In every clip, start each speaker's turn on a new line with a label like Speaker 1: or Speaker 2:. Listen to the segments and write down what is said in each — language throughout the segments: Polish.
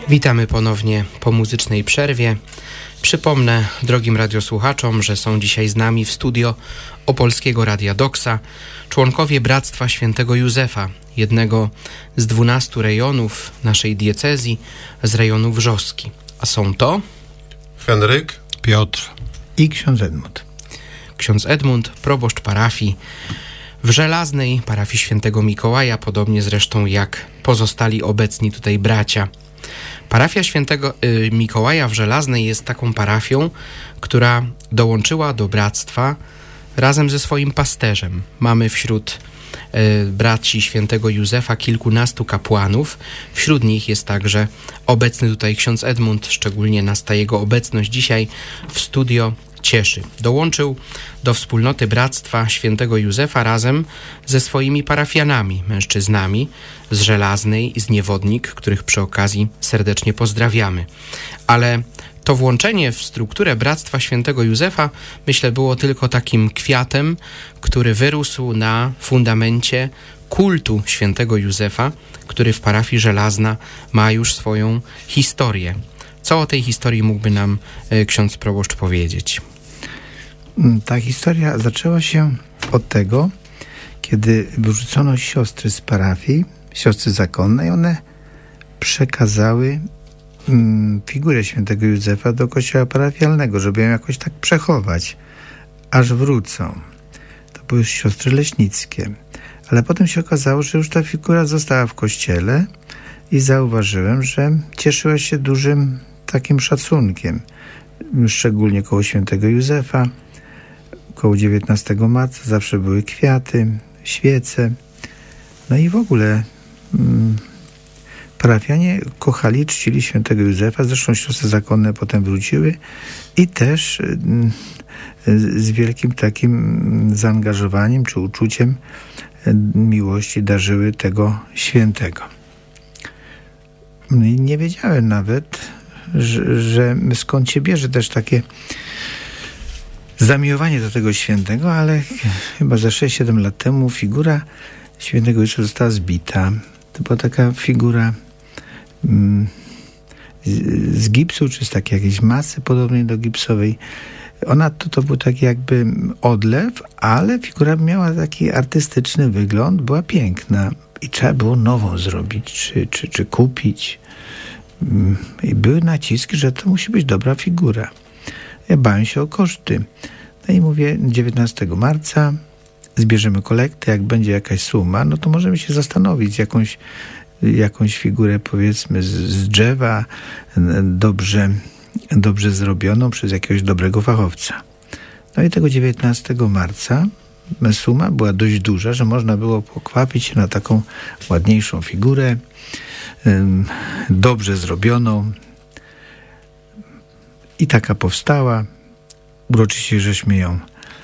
Speaker 1: Witamy ponownie po muzycznej przerwie. Przypomnę drogim radiosłuchaczom, że są dzisiaj z nami w studio Opolskiego Radia Doksa członkowie Bractwa Świętego Józefa, jednego z 12 rejonów naszej diecezji, z rejonu Wrzoski. A są to
Speaker 2: Henryk,
Speaker 3: Piotr
Speaker 4: i ksiądz Edmund.
Speaker 1: Ksiądz Edmund, proboszcz parafii w Żelaznej, parafii Świętego Mikołaja, podobnie zresztą jak pozostali obecni tutaj bracia. Parafia Świętego Mikołaja w Żelaznej jest taką parafią, która dołączyła do bractwa razem ze swoim pasterzem. Mamy wśród braci Świętego Józefa kilkunastu kapłanów. Wśród nich jest także obecny tutaj ksiądz Edmund. Szczególnie nas ta jego obecność dzisiaj w studio cieszy. Dołączył do wspólnoty Bractwa Świętego Józefa razem ze swoimi parafianami, mężczyznami z Żelaznej i z Niewodnik, których przy okazji serdecznie pozdrawiamy. Ale to włączenie w strukturę Bractwa Świętego Józefa, myślę, było tylko takim kwiatem, który wyrósł na fundamencie kultu Świętego Józefa, który w parafii Żelazna ma już swoją historię. Co o tej historii mógłby nam ksiądz proboszcz powiedzieć?
Speaker 4: Ta historia zaczęła się od tego, kiedy wyrzucono siostry z parafii, siostry zakonne, i one przekazały figurę Świętego Józefa do kościoła parafialnego, żeby ją jakoś tak przechować, aż wrócą. To były siostry leśnickie. Ale potem się okazało, że już ta figura została w kościele i zauważyłem, że cieszyła się dużym takim szacunkiem, szczególnie koło Świętego Józefa. Koło 19 marca zawsze były kwiaty, świece. No i w ogóle parafianie kochali, czcili Świętego Józefa. Zresztą siostry zakonne potem wróciły i też z wielkim takim zaangażowaniem czy uczuciem miłości darzyły tego świętego. Nie wiedziałem nawet, że skąd się bierze też takie zamiłowanie do tego świętego, ale chyba za 6-7 lat temu figura Świętego Józefa została zbita. To była taka figura z gipsu, czy z takiej jakiejś masy podobnej do gipsowej. Ona to był taki jakby odlew, ale figura miała taki artystyczny wygląd, była piękna i trzeba było nową zrobić, czy kupić. I były naciski, że to musi być dobra figura. Ja bałem się o koszty. No i mówię, 19 marca zbierzemy kolektę, jak będzie jakaś suma, no to możemy się zastanowić, jakąś figurę, powiedzmy z drzewa, dobrze zrobioną przez jakiegoś dobrego fachowca. No i tego 19 marca suma była dość duża, że można było pokwapić się na taką ładniejszą figurę, dobrze zrobioną. I taka powstała. Uroczyście żeśmy ją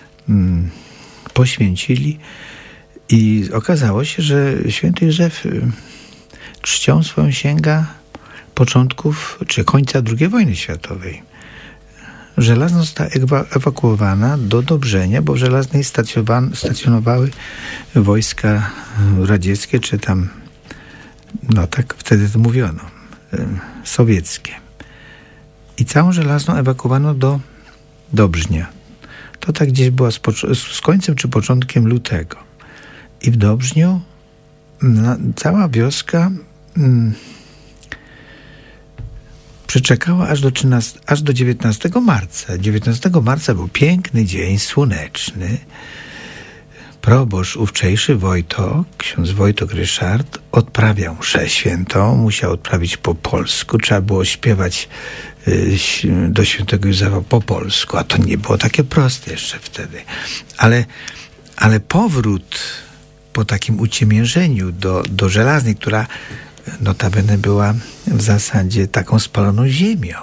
Speaker 4: poświęcili i okazało się, że święty Józef czcią swoją sięga początków czy końca II wojny światowej. Żelazna została ewakuowana do Dobrzenia, bo w Żelaznej stacjonowały wojska radzieckie, czy tam, no tak wtedy to mówiono, sowieckie. I całą Żelazną ewakuowano do Dobrznia. To tak gdzieś była z końcem czy początkiem lutego. I w Dobrzniu cała wioska przeczekała aż do 19 marca. 19 marca był piękny dzień, słoneczny. Proboszcz ówczejszy ksiądz Wojtok Ryszard, odprawiał mszę świętą, musiał odprawić po polsku, trzeba było śpiewać do Świętego Józefa po polsku, a to nie było takie proste jeszcze wtedy. Ale powrót po takim uciemiężeniu do Żelaznej, która notabene była w zasadzie taką spaloną ziemią,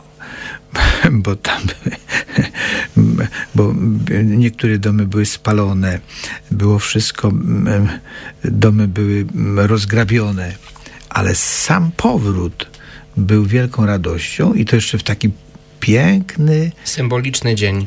Speaker 4: bo niektóre domy były spalone, było wszystko, domy były rozgrabione, ale sam powrót był wielką radością i to jeszcze w taki piękny,
Speaker 1: symboliczny dzień.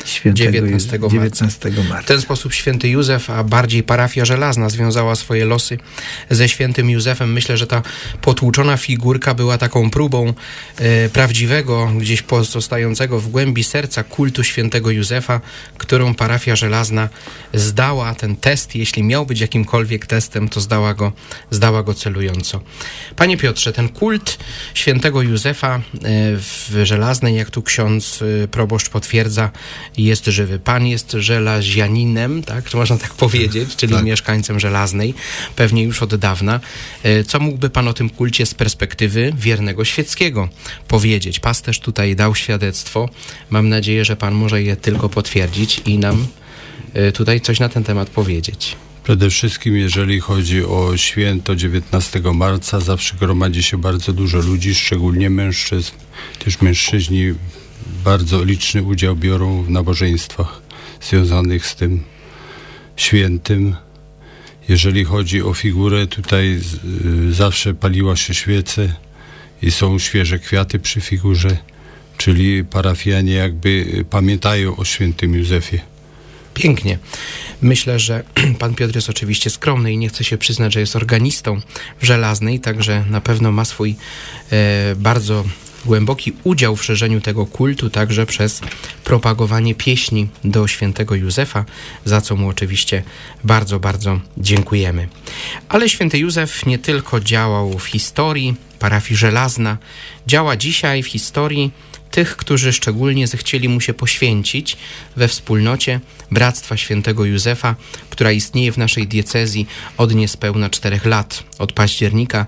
Speaker 1: 19 marca. W ten sposób święty Józef, a bardziej parafia Żelazna związała swoje losy ze świętym Józefem. Myślę, że ta potłuczona figurka była taką próbą prawdziwego, gdzieś pozostającego w głębi serca kultu świętego Józefa, którą parafia Żelazna zdała ten test. Jeśli miał być jakimkolwiek testem, to zdała go celująco. Panie Piotrze, ten kult świętego Józefa w Żelaznej, jak tu ksiądz proboszcz potwierdza, jest żywy. Pan jest żelazianinem, tak? Czy można tak powiedzieć, czyli mieszkańcem Żelaznej, pewnie już od dawna. Co mógłby pan o tym kulcie z perspektywy wiernego świeckiego powiedzieć? Pasterz tutaj dał świadectwo. Mam nadzieję, że pan może je tylko potwierdzić i nam tutaj coś na ten temat powiedzieć.
Speaker 2: Przede wszystkim, jeżeli chodzi o święto 19 marca, zawsze gromadzi się bardzo dużo ludzi, szczególnie mężczyzn. Też mężczyźni bardzo liczny udział biorą w nabożeństwach związanych z tym świętym. Jeżeli chodzi o figurę, tutaj zawsze paliła się świece i są świeże kwiaty przy figurze, czyli parafianie jakby pamiętają o świętym Józefie.
Speaker 1: Pięknie. Myślę, że pan Piotr jest oczywiście skromny i nie chce się przyznać, że jest organistą w Żelaznej, także na pewno ma swój bardzo głęboki udział w szerzeniu tego kultu, także przez propagowanie pieśni do świętego Józefa, za co mu oczywiście bardzo, bardzo dziękujemy. Ale święty Józef nie tylko działał w historii parafii Żelazna, działa dzisiaj w historii tych, którzy szczególnie zechcieli mu się poświęcić we wspólnocie Bractwa Świętego Józefa, która istnieje w naszej diecezji od niespełna 4 lat, od października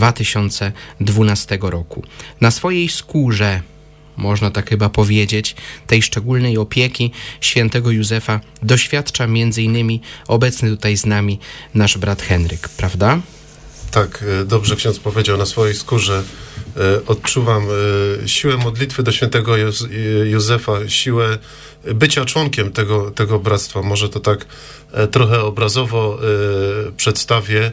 Speaker 1: 2012 roku. Na swojej skórze, można tak chyba powiedzieć, tej szczególnej opieki świętego Józefa doświadcza m.in. obecny tutaj z nami nasz brat Henryk, prawda?
Speaker 3: Tak, dobrze ksiądz powiedział, na swojej skórze odczuwam siłę modlitwy do świętego Józefa, siłę bycia członkiem tego bractwa. Może to tak trochę obrazowo przedstawię.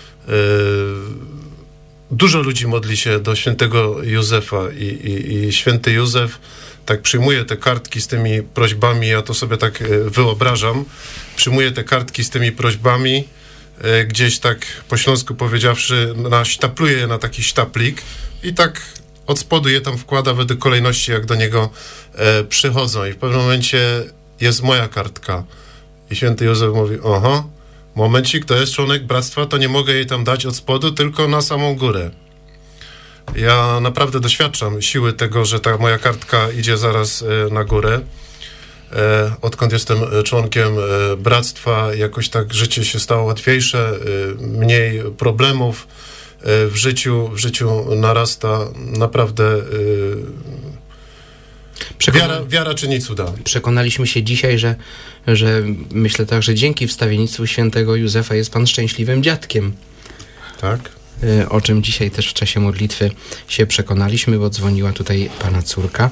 Speaker 3: Dużo ludzi modli się do świętego Józefa i święty Józef tak przyjmuje te kartki z tymi prośbami, ja to sobie tak wyobrażam, przyjmuje te kartki z tymi prośbami, gdzieś tak po śląsku powiedziawszy, nasztapluje je na taki sztaplik i tak od spodu je tam wkłada według kolejności, jak do niego przychodzą. I w pewnym momencie jest moja kartka. I święty Józef mówi, momencik, to jest członek bractwa, to nie mogę jej tam dać od spodu, tylko na samą górę. Ja naprawdę doświadczam siły tego, że ta moja kartka idzie zaraz na górę. Odkąd jestem członkiem bractwa, jakoś tak życie się stało łatwiejsze, mniej problemów w życiu narasta. Naprawdę wiara czyni cuda.
Speaker 1: Przekonaliśmy się dzisiaj, że myślę tak, że dzięki wstawiennictwu świętego Józefa jest pan szczęśliwym dziadkiem.
Speaker 3: Tak.
Speaker 1: O czym dzisiaj też w czasie modlitwy się przekonaliśmy, bo dzwoniła tutaj pana córka.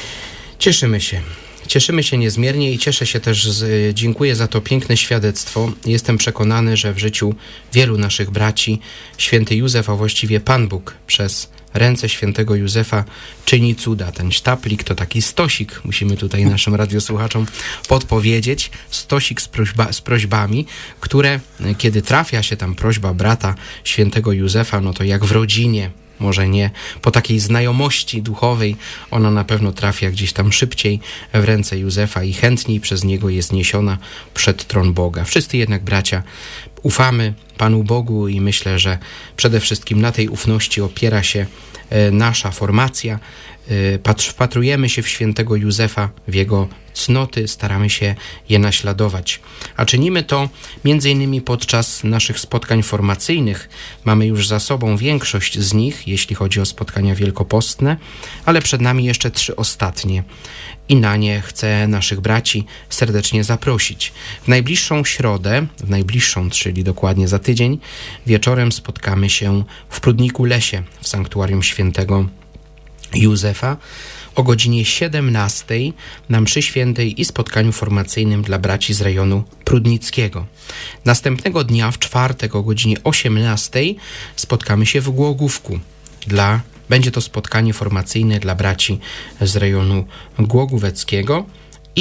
Speaker 1: Cieszymy się niezmiernie i cieszę się też, dziękuję za to piękne świadectwo. Jestem przekonany, że w życiu wielu naszych braci święty Józef, a właściwie Pan Bóg przez ręce świętego Józefa czyni cuda. Ten sztaplik to taki stosik, musimy tutaj naszym radiosłuchaczom podpowiedzieć, stosik z prośbami, które kiedy trafia się tam prośba brata świętego Józefa, no to jak w rodzinie, może nie po takiej znajomości duchowej, ona na pewno trafia gdzieś tam szybciej w ręce Józefa i chętniej przez niego jest niesiona przed tron Boga. Wszyscy jednak, bracia, ufamy Panu Bogu i myślę, że przede wszystkim na tej ufności opiera się nasza formacja. Wpatrujemy się w świętego Józefa, w jego cnoty, staramy się je naśladować. A czynimy to m.in. podczas naszych spotkań formacyjnych. Mamy już za sobą większość z nich, jeśli chodzi o spotkania wielkopostne, ale przed nami jeszcze 3 ostatnie. I na nie chcę naszych braci serdecznie zaprosić. W najbliższą środę, czyli dokładnie za tydzień, wieczorem spotkamy się w Prudniku Lesie, w sanktuarium świętego Józefa o godzinie 17 na mszy świętej i spotkaniu formacyjnym dla braci z rejonu prudnickiego. Następnego dnia, w czwartek o godzinie 18 spotkamy się w Głogówku. Będzie to spotkanie formacyjne dla braci z rejonu głogóweckiego i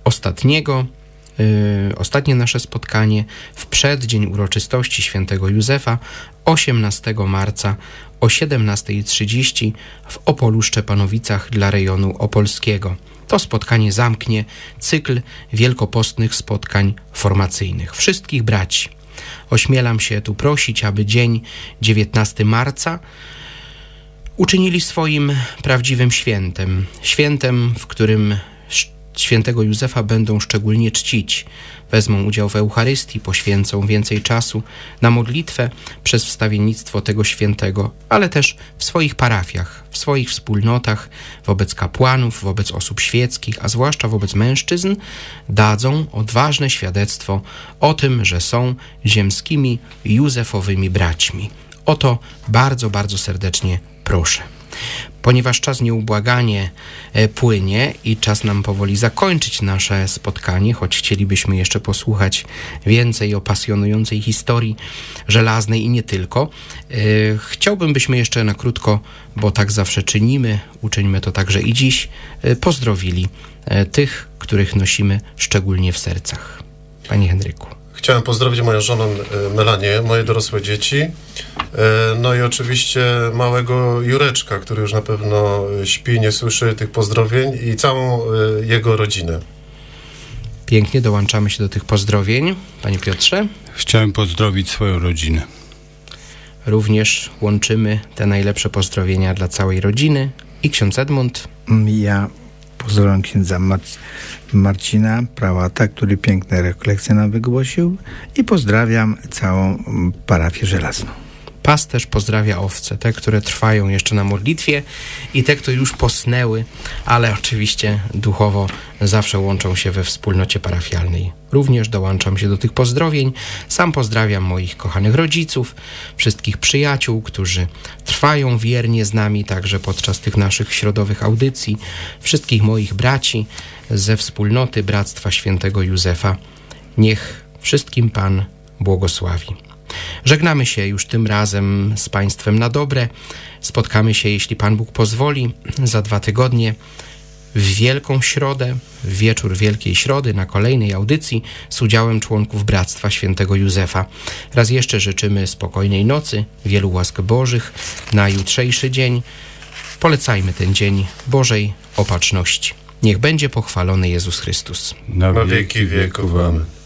Speaker 1: ostatnie nasze spotkanie w przeddzień uroczystości świętego Józefa 18 marca o 17:30 w Opolu Szczepanowicach dla rejonu opolskiego. To spotkanie zamknie cykl wielkopostnych spotkań formacyjnych wszystkich braci. Ośmielam się tu prosić, aby dzień 19 marca uczynili swoim prawdziwym świętem. Świętem, w którym świętego Józefa będą szczególnie czcić. Wezmą udział w Eucharystii, poświęcą więcej czasu na modlitwę przez wstawiennictwo tego świętego, ale też w swoich parafiach, w swoich wspólnotach, wobec kapłanów, wobec osób świeckich, a zwłaszcza wobec mężczyzn, dadzą odważne świadectwo o tym, że są ziemskimi Józefowymi braćmi. O to bardzo, bardzo serdecznie proszę. Ponieważ czas nieubłaganie płynie i czas nam powoli zakończyć nasze spotkanie, choć chcielibyśmy jeszcze posłuchać więcej o pasjonującej historii żelaznej i nie tylko, chciałbym, byśmy jeszcze na krótko, bo tak zawsze czynimy, uczyńmy to także i dziś, pozdrowili tych, których nosimy szczególnie w sercach. Panie Henryku.
Speaker 3: Chciałem pozdrowić moją żonę Melanię, moje dorosłe dzieci, no i oczywiście małego Jureczka, który już na pewno śpi, nie słyszy tych pozdrowień, i całą jego rodzinę.
Speaker 1: Pięknie, dołączamy się do tych pozdrowień. Panie Piotrze?
Speaker 2: Chciałem pozdrowić swoją rodzinę.
Speaker 1: Również łączymy te najlepsze pozdrowienia dla całej rodziny. I ksiądz Edmund?
Speaker 4: Ja pozdrawiam księdza Marcina, prałata, który piękne rekolekcje nam wygłosił, i pozdrawiam całą parafię żelazną.
Speaker 1: Pasterz pozdrawia owce, te, które trwają jeszcze na modlitwie, i te, które już posnęły, ale oczywiście duchowo zawsze łączą się we wspólnocie parafialnej. Również dołączam się do tych pozdrowień. Sam pozdrawiam moich kochanych rodziców, wszystkich przyjaciół, którzy trwają wiernie z nami także podczas tych naszych środowych audycji, wszystkich moich braci ze wspólnoty Bractwa Świętego Józefa. Niech wszystkim Pan błogosławi. Żegnamy się już tym razem z Państwem na dobre. Spotkamy się, jeśli Pan Bóg pozwoli, za 2 tygodnie w Wielką Środę, w wieczór Wielkiej Środy, na kolejnej audycji z udziałem członków Bractwa Świętego Józefa. Raz jeszcze życzymy spokojnej nocy, wielu łask Bożych na jutrzejszy dzień. Polecajmy ten dzień Bożej Opatrzności. Niech będzie pochwalony Jezus Chrystus.
Speaker 3: Na wieki wieków. Amen.